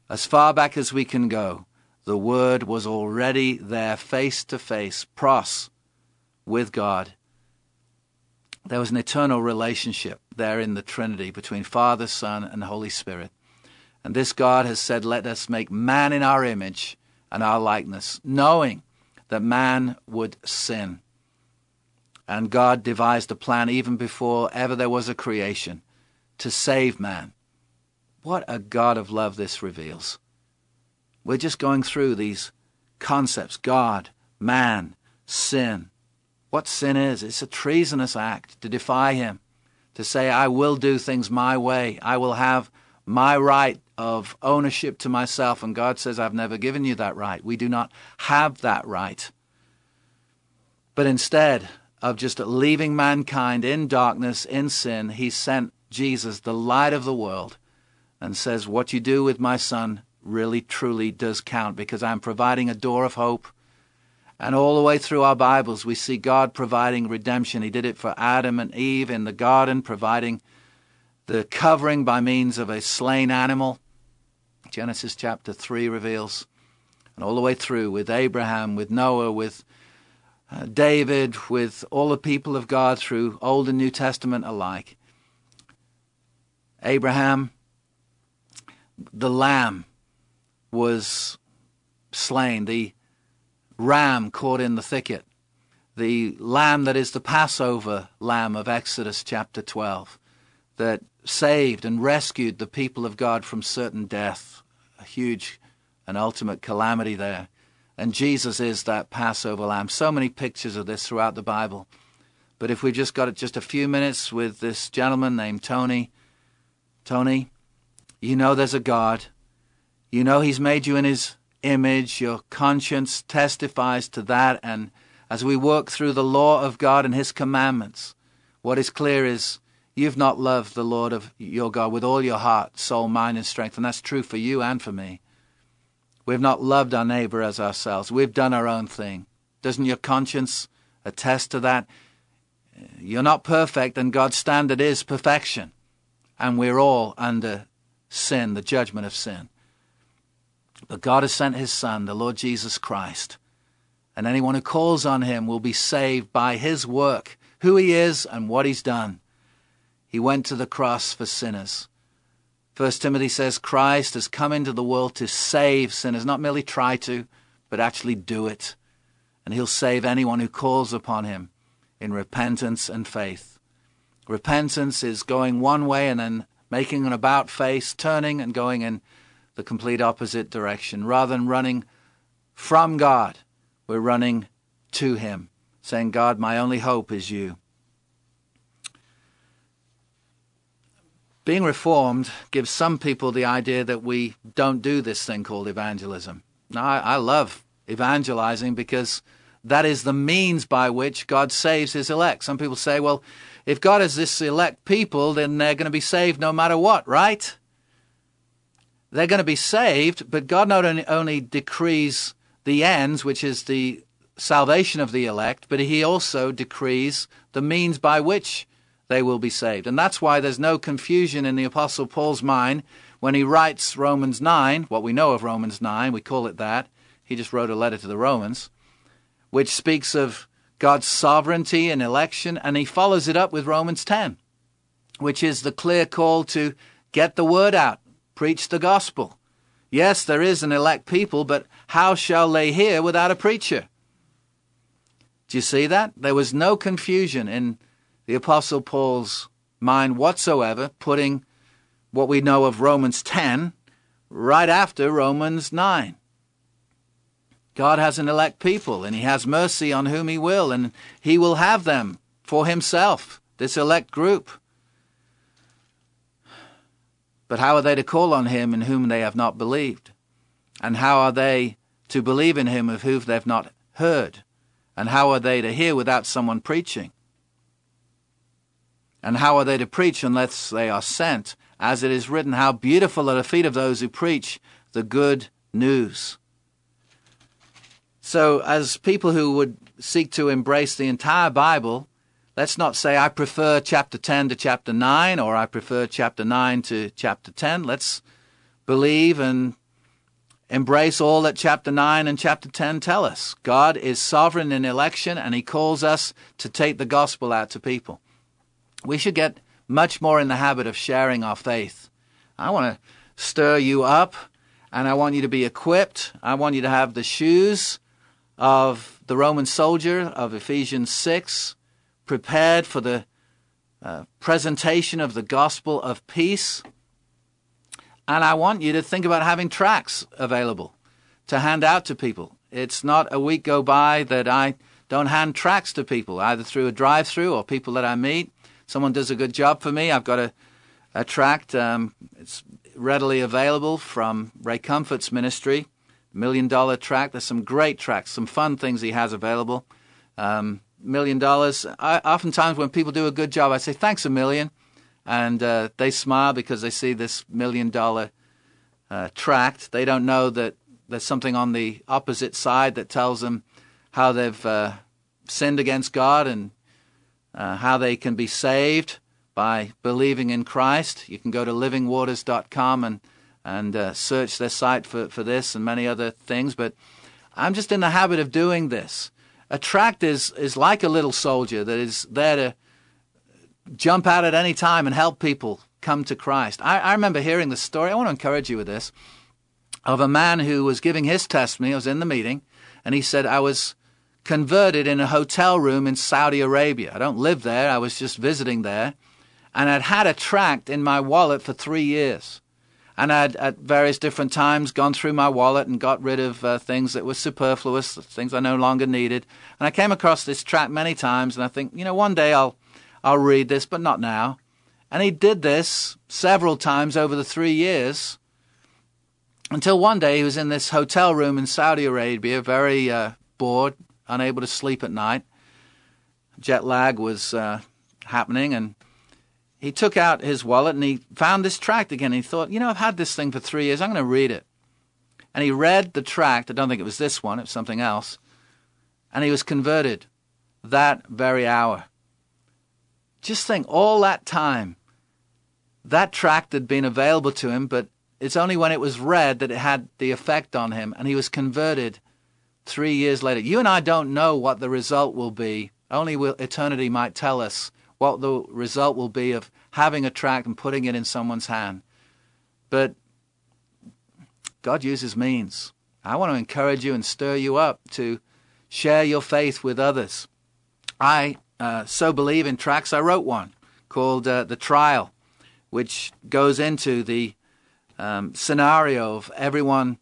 As far back as we can go, the Word was already there face to face, pros, with God. There was an eternal relationship there in the Trinity between Father, Son, and Holy Spirit. And this God has said, let us make man in our image and our likeness, knowing that man would sin. And God devised a plan even before ever there was a creation to save man. What a God of love this reveals. We're just going through these concepts: God, man, sin. What sin is? It's a treasonous act to defy him, to say, I will do things my way. I will have my right of ownership to myself. And God says, I've never given you that right. We do not have that right. But instead of just leaving mankind in darkness, in sin, he sent Jesus, the light of the world, and says, what you do with my son really, truly does count, because I'm providing a door of hope. And all the way through our Bibles, we see God providing redemption. He did it for Adam and Eve in the garden, providing the covering by means of a slain animal. Genesis chapter 3 reveals. And all the way through with Abraham, with Noah, with David, with all the people of God through Old and New Testament alike. Abraham, the lamb was slain, the ram caught in the thicket, the lamb that is the Passover lamb of Exodus chapter 12, that saved and rescued the people of God from certain death, a huge and ultimate calamity there. And Jesus is that Passover lamb. So many pictures of this throughout the Bible. But if we just got just a few minutes with this gentleman named Tony. Tony, you know there's a God. You know he's made you in his image. Your conscience testifies to that. And as we work through the law of God and his commandments, what is clear is you've not loved the Lord of your God with all your heart, soul, mind, and strength. And that's true for you and for me. We've not loved our neighbor as ourselves. We've done our own thing. Doesn't your conscience attest to that? You're not perfect, and God's standard is perfection. And we're all under sin, the judgment of sin. But God has sent his Son, the Lord Jesus Christ. And anyone who calls on him will be saved by his work, who he is and what he's done. He went to the cross for sinners. 1 Timothy says Christ has come into the world to save sinners, not merely try to, but actually do it. And he'll save anyone who calls upon him in repentance and faith. Repentance is going one way and then making an about face, turning and going in the complete opposite direction. Rather than running from God, we're running to him, saying, God, my only hope is you. Being Reformed gives some people the idea that we don't do this thing called evangelism. Now, I love evangelizing because that is the means by which God saves his elect. Some people say, well, if God has this elect people, then they're going to be saved no matter what, right? They're going to be saved, but God not only decrees the ends, which is the salvation of the elect, but he also decrees the means by which they will be saved. And that's why there's no confusion in the Apostle Paul's mind when he writes Romans 9, what we know of Romans 9, we call it that. He just wrote a letter to the Romans, which speaks of God's sovereignty and election, and he follows it up with Romans 10, which is the clear call to get the word out, preach the gospel. Yes, there is an elect people, but how shall they hear without a preacher? Do you see that? There was no confusion in the Apostle Paul's mind whatsoever, putting what we know of Romans 10 right after Romans 9. God has an elect people, and he has mercy on whom he will, and he will have them for himself, this elect group. But how are they to call on him in whom they have not believed? And how are they to believe in him of whom they've not heard? And how are they to hear without someone preaching? And how are they to preach unless they are sent? As it is written, how beautiful are the feet of those who preach the good news. So as people who would seek to embrace the entire Bible, let's not say, I prefer chapter 10 to chapter 9, or I prefer chapter 9 to chapter 10. Let's believe and embrace all that chapter 9 and chapter 10 tell us. God is sovereign in election, and he calls us to take the gospel out to people. We should get much more in the habit of sharing our faith. I want to stir you up, and I want you to be equipped. I want you to have the shoes of the Roman soldier of Ephesians 6, prepared for the presentation of the gospel of peace. And I want you to think about having tracts available to hand out to people. It's not a week go by that I don't hand tracts to people, either through a drive-through or people that I meet. Someone does a good job for me. I've got a tract. It's readily available from Ray Comfort's ministry, $1 Million tract. There's some great tracts, some fun things he has available. $1 million. Oftentimes when people do a good job, I say, thanks a million. And they smile because they see this $1 million tract. They don't know that there's something on the opposite side that tells them how they've sinned against God and how they can be saved by believing in Christ. You can go to livingwaters.com and search their site for this and many other things. But I'm just in the habit of doing this. A tract is like a little soldier that is there to jump out at any time and help people come to Christ. I remember hearing the story, I want to encourage you with this, of a man who was giving his testimony. I was in the meeting, and he said, I was converted in a hotel room in Saudi Arabia. I don't live there, I was just visiting there, and I'd had a tract in my wallet for 3 years. And I'd, at various different times, gone through my wallet and got rid of things that were superfluous, things I no longer needed. And I came across this tract many times, and I think, one day I'll read this, but not now. And he did this several times over the 3 years, until one day he was in this hotel room in Saudi Arabia, very bored, unable to sleep at night. Jet lag was happening, and he took out his wallet and he found this tract again. He thought, I've had this thing for 3 years, I'm going to read it. And he read the tract. I don't think it was this one, it was something else. And he was converted that very hour. Just think, all that time, that tract had been available to him, but it's only when it was read that it had the effect on him, and he was converted 3 years later. You and I don't know what the result will be. Only eternity might tell us what the result will be of having a tract and putting it in someone's hand. But God uses means. I want to encourage you and stir you up to share your faith with others. I so believe in tracts. I wrote one called The Trial, which goes into the scenario of everyone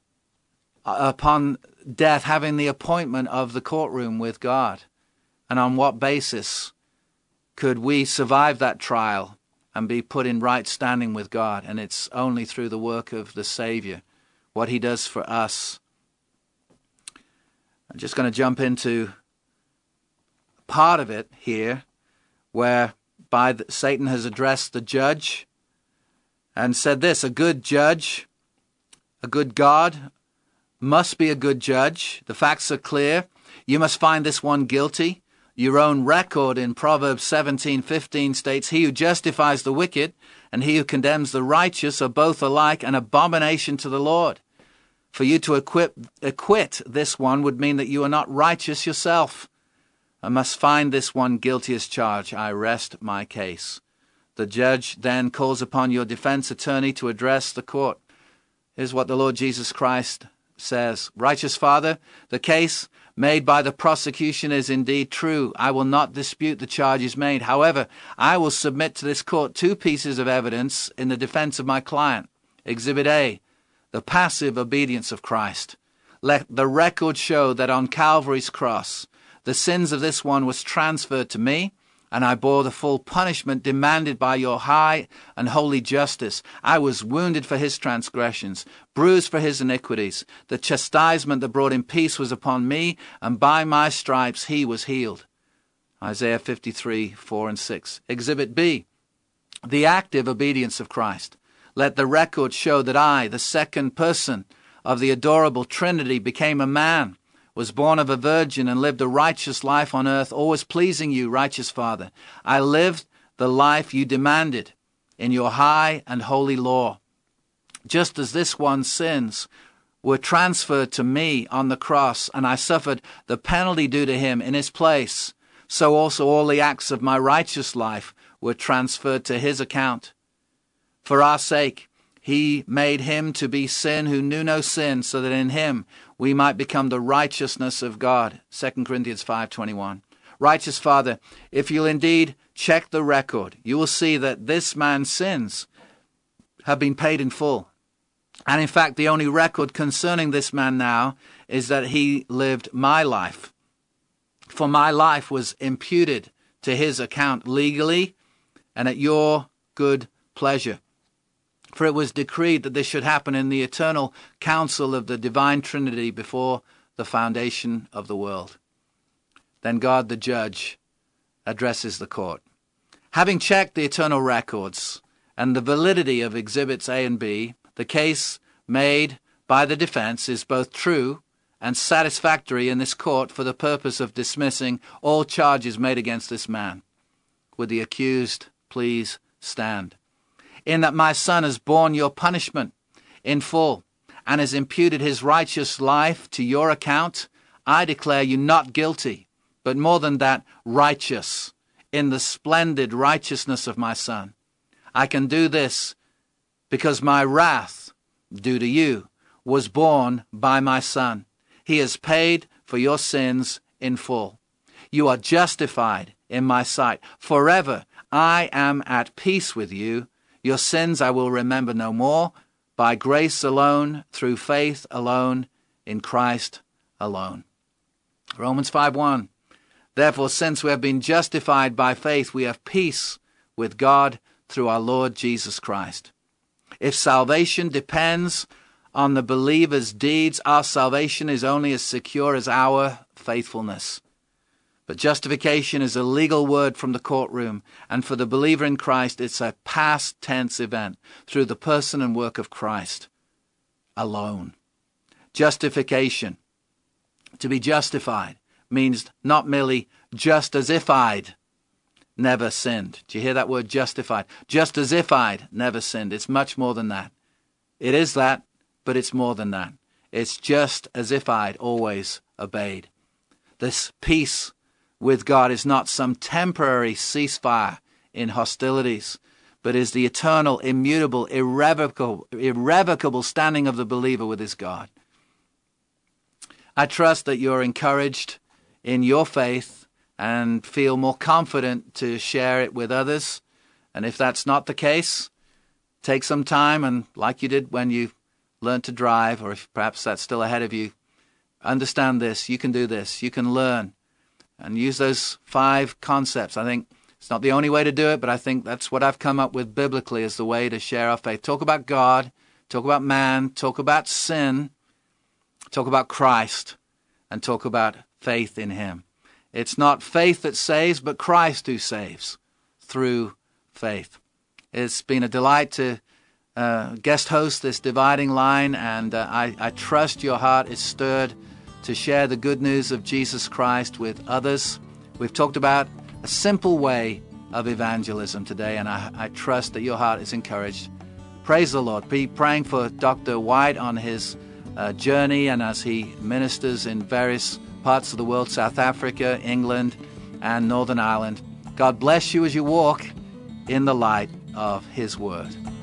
upon death having the appointment of the courtroom with God, and on what basis could we survive that trial and be put in right standing with God. And it's only through the work of the Savior, what he does for us. I'm just going to jump into part of it here, whereby Satan has addressed the judge and said this: a good judge, a good God, must be a good judge. The facts are clear. You must find this one guilty. Your own record in Proverbs 17:15 states, he who justifies the wicked and he who condemns the righteous are both alike an abomination to the Lord. For you to acquit this one would mean that you are not righteous yourself. I must find this one guilty as charged. I rest my case. The judge then calls upon your defense attorney to address the court. Here's what the Lord Jesus Christ says: Righteous Father, the case made by the prosecution is indeed true. I will not dispute the charges made. However, I will submit to this court 2 pieces of evidence in the defense of my client. Exhibit A, the passive obedience of Christ. Let the record show that on Calvary's cross, the sins of this one was transferred to me, and I bore the full punishment demanded by your high and holy justice. I was wounded for his transgressions, bruised for his iniquities. The chastisement that brought him peace was upon me, and by my stripes he was healed. Isaiah 53:4 and 6. Exhibit B, the active obedience of Christ. Let the record show that I, the second person of the adorable Trinity, became a man, was born of a virgin, and lived a righteous life on earth, always pleasing you, righteous Father. I lived the life you demanded in your high and holy law. Just as this one's sins were transferred to me on the cross, and I suffered the penalty due to him in his place, so also all the acts of my righteous life were transferred to his account. For our sake, he made him to be sin who knew no sin, so that in him we might become the righteousness of God. 2 Corinthians 5:21. Righteous Father, if you'll indeed check the record, you will see that this man's sins have been paid in full. And in fact, the only record concerning this man now is that he lived my life. For my life was imputed to his account legally and at your good pleasure. For it was decreed that this should happen in the eternal counsel of the divine Trinity before the foundation of the world. Then God the judge addresses the court. Having checked the eternal records and the validity of Exhibits A and B, the case made by the defense is both true and satisfactory in this court for the purpose of dismissing all charges made against this man. Would the accused please stand? In that my son has borne your punishment in full and has imputed his righteous life to your account, I declare you not guilty, but more than that, righteous, in the splendid righteousness of my Son. I can do this because my wrath, due to you, was borne by my Son. He has paid for your sins in full. You are justified in my sight. Forever I am at peace with you. Your sins I will remember no more. By grace alone, through faith alone, in Christ alone. Romans 5:1. Therefore, since we have been justified by faith, we have peace with God through our Lord Jesus Christ. If salvation depends on the believer's deeds, our salvation is only as secure as our faithfulness. But justification is a legal word from the courtroom, and for the believer in Christ, it's a past tense event through the person and work of Christ alone. Justification, to be justified, means not merely just as if I'd never sinned. Do you hear that word, justified? Just as if I'd never sinned. It's much more than that. It is that, but it's more than that. It's just as if I'd always obeyed. This peace with God is not some temporary ceasefire in hostilities, but is the eternal, immutable, irrevocable standing of the believer with his God. I trust that you're encouraged in your faith and feel more confident to share it with others. And if that's not the case, take some time and, like you did when you learned to drive, or if perhaps that's still ahead of you, understand this. You can do this. You can learn and use those 5 concepts. I think it's not the only way to do it, but I think that's what I've come up with biblically as the way to share our faith. Talk about God, talk about man, talk about sin, talk about Christ, and talk about faith in him. It's not faith that saves, but Christ who saves through faith. It's been a delight to guest host this Dividing Line, and I trust your heart is stirred to share the good news of Jesus Christ with others. We've talked about a simple way of evangelism today, and I trust that your heart is encouraged. Praise the Lord. Be praying for Dr. White on his journey and as he ministers in various parts of the world, South Africa, England, and Northern Ireland. God bless you as you walk in the light of his word.